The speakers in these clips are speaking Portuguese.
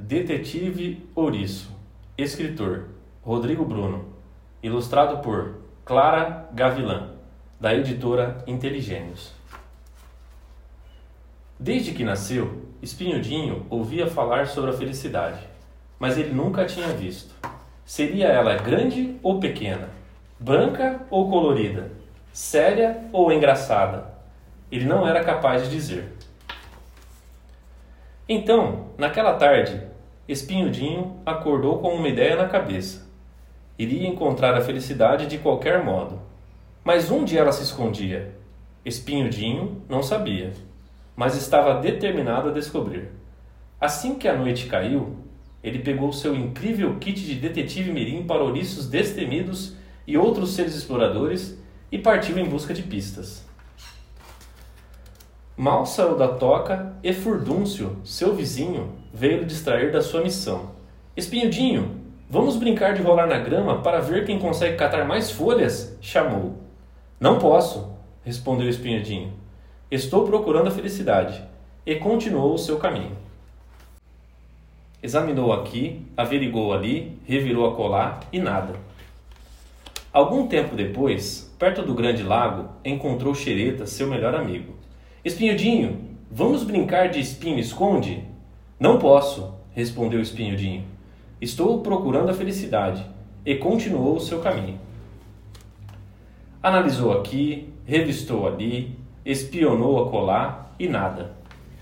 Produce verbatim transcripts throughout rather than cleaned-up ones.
Detetive Ouriço. Escritor Rodrigo Bruno. Ilustrado por Clara Gavilã, da editora Inteligênios. Desde que nasceu, Espinhudinho ouvia falar sobre a felicidade, mas ele nunca a tinha visto. Seria ela grande ou pequena? Branca ou colorida? Séria ou engraçada? Ele não era capaz de dizer. Então, naquela tarde, Espinhudinho acordou com uma ideia na cabeça. Iria encontrar a felicidade de qualquer modo. Mas onde ela se escondia? Espinhudinho não sabia, mas estava determinado a descobrir. Assim que a noite caiu, ele pegou seu incrível kit de detetive mirim para ouriços destemidos e outros seres exploradores e partiu em busca de pistas. Mal saiu da toca e Furdúncio, seu vizinho, veio lhe distrair da sua missão. Espinhudinho, vamos brincar de rolar na grama para ver quem consegue catar mais folhas? Chamou. Não posso, respondeu Espinhudinho. Estou procurando a felicidade. E continuou o seu caminho. Examinou aqui, averigou ali, revirou acolá e nada. Algum tempo depois, perto do grande lago, encontrou Xereta, seu melhor amigo. Espinhudinho, vamos brincar de espinho-esconde? Não posso, respondeu Espinhudinho. Estou procurando a felicidade. E continuou o seu caminho. Analisou aqui, revistou ali, espionou acolá e nada.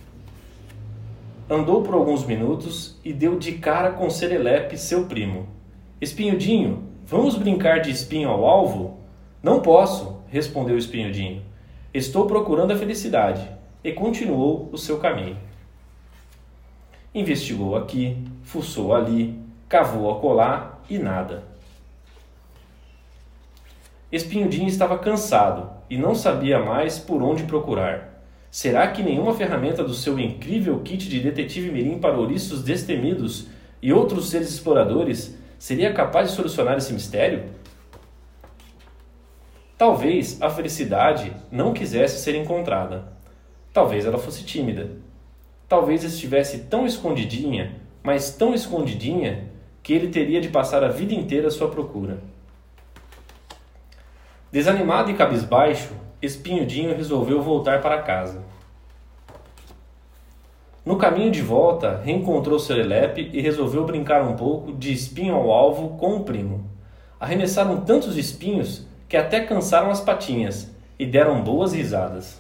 Andou por alguns minutos e deu de cara com Serelepe, seu primo. Espinhudinho, vamos brincar de espinho ao alvo? Não posso, respondeu Espinhudinho. Estou procurando a felicidade. E continuou o seu caminho. Investigou aqui, fuçou ali, cavou acolá e nada. Espinhudinho estava cansado e não sabia mais por onde procurar. Será que nenhuma ferramenta do seu incrível kit de detetive mirim para ouriços destemidos e outros seres exploradores seria capaz de solucionar esse mistério? Talvez a felicidade não quisesse ser encontrada. Talvez ela fosse tímida. Talvez estivesse tão escondidinha, mas tão escondidinha, que ele teria de passar a vida inteira à sua procura. Desanimado e cabisbaixo, Espinhudinho resolveu voltar para casa. No caminho de volta, reencontrou Serelepe e resolveu brincar um pouco de espinho ao alvo com o primo. Arremessaram tantos espinhos que até cansaram as patinhas e deram boas risadas.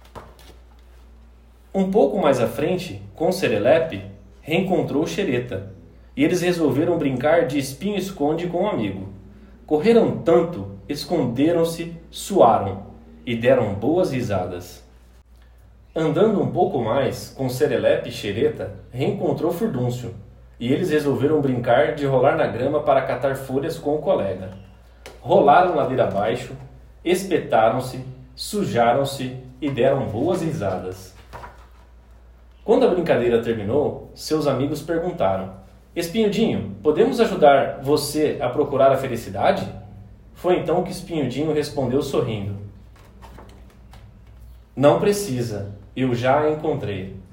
Um pouco mais à frente, com Serelepe, reencontrou Xereta, e eles resolveram brincar de espinho-esconde com um amigo. Correram tanto, esconderam-se, suaram e deram boas risadas. Andando um pouco mais, com Serelepe e Xereta, reencontrou Furdúncio, e eles resolveram brincar de rolar na grama para catar folhas com o colega. Rolaram ladeira abaixo, espetaram-se, sujaram-se e deram boas risadas. Quando a brincadeira terminou, seus amigos perguntaram: Espinhudinho, podemos ajudar você a procurar a felicidade? Foi então que Espinhudinho respondeu sorrindo: Não precisa, eu já a encontrei.